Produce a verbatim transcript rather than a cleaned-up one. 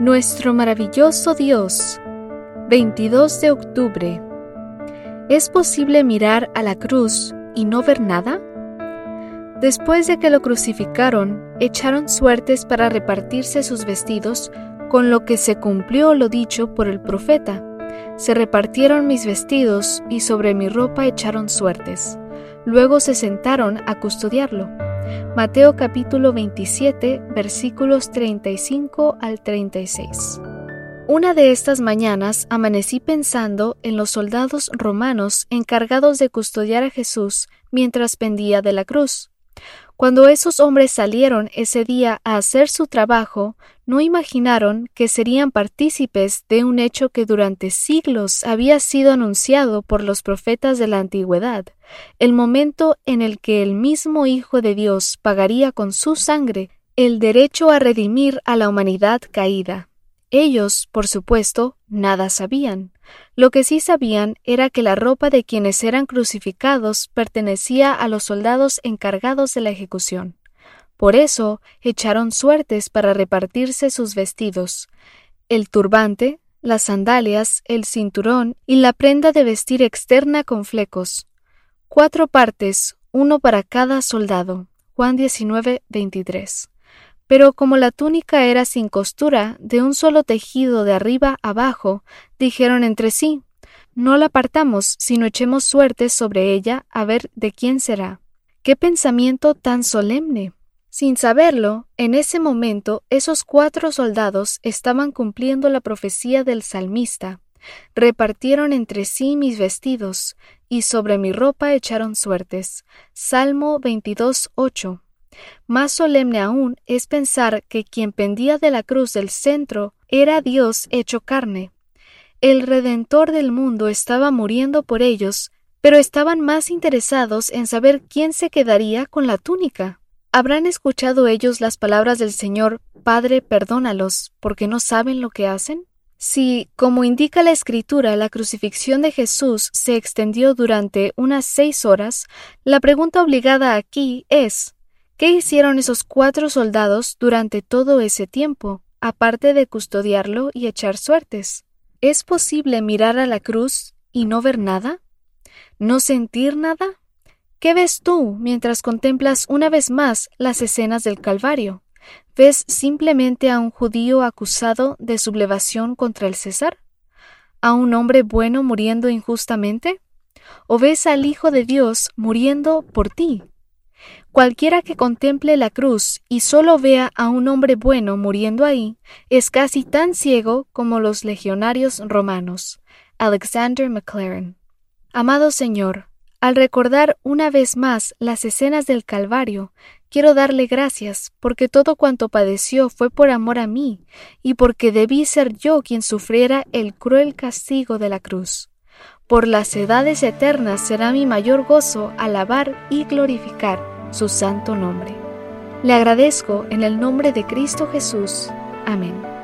Nuestro maravilloso Dios, veintidós de octubre. ¿Es posible mirar a la cruz y no ver nada? Después de que lo crucificaron, echaron suertes para repartirse sus vestidos, con lo que se cumplió lo dicho por el profeta. Se repartieron mis vestidos y sobre mi ropa echaron suertes. Luego se sentaron a custodiarlo. Mateo capítulo veintisiete, versículos treinta y cinco al treinta y seis. Una de estas mañanas amanecí pensando en los soldados romanos encargados de custodiar a Jesús mientras pendía de la cruz. Cuando esos hombres salieron ese día a hacer su trabajo, no imaginaron que serían partícipes de un hecho que durante siglos había sido anunciado por los profetas de la antigüedad, el momento en el que el mismo Hijo de Dios pagaría con su sangre el derecho a redimir a la humanidad caída. Ellos, por supuesto, nada sabían. Lo que sí sabían era que la ropa de quienes eran crucificados pertenecía a los soldados encargados de la ejecución. Por eso echaron suertes para repartirse sus vestidos, el turbante, las sandalias, el cinturón y la prenda de vestir externa con flecos. Cuatro partes, uno para cada soldado. Juan diecinueve, veintitrés. Pero como la túnica era sin costura, de un solo tejido de arriba abajo, dijeron entre sí, no la partamos, sino echemos suertes sobre ella a ver de quién será. ¡Qué pensamiento tan solemne! Sin saberlo, en ese momento esos cuatro soldados estaban cumpliendo la profecía del salmista. Repartieron entre sí mis vestidos, y sobre mi ropa echaron suertes. Salmo veintidós, ocho. Más solemne aún es pensar que quien pendía de la cruz del centro era Dios hecho carne. El Redentor del mundo estaba muriendo por ellos, pero estaban más interesados en saber quién se quedaría con la túnica. ¿Habrán escuchado ellos las palabras del Señor, Padre, perdónalos, porque no saben lo que hacen? Si, como indica la Escritura, la crucifixión de Jesús se extendió durante unas seis horas, la pregunta obligada aquí es, ¿qué hicieron esos cuatro soldados durante todo ese tiempo, aparte de custodiarlo y echar suertes? ¿Es posible mirar a la cruz y no ver nada? ¿No sentir nada? ¿Qué ves tú mientras contemplas una vez más las escenas del Calvario? ¿Ves simplemente a un judío acusado de sublevación contra el César? ¿A un hombre bueno muriendo injustamente? ¿O ves al Hijo de Dios muriendo por ti? Cualquiera que contemple la cruz y solo vea a un hombre bueno muriendo ahí, es casi tan ciego como los legionarios romanos. Alexander Maclaren. Amado Señor, al recordar una vez más las escenas del Calvario, quiero darle gracias porque todo cuanto padeció fue por amor a mí y porque debí ser yo quien sufriera el cruel castigo de la cruz. Por las edades eternas será mi mayor gozo alabar y glorificar su santo nombre. Le agradezco en el nombre de Cristo Jesús. Amén.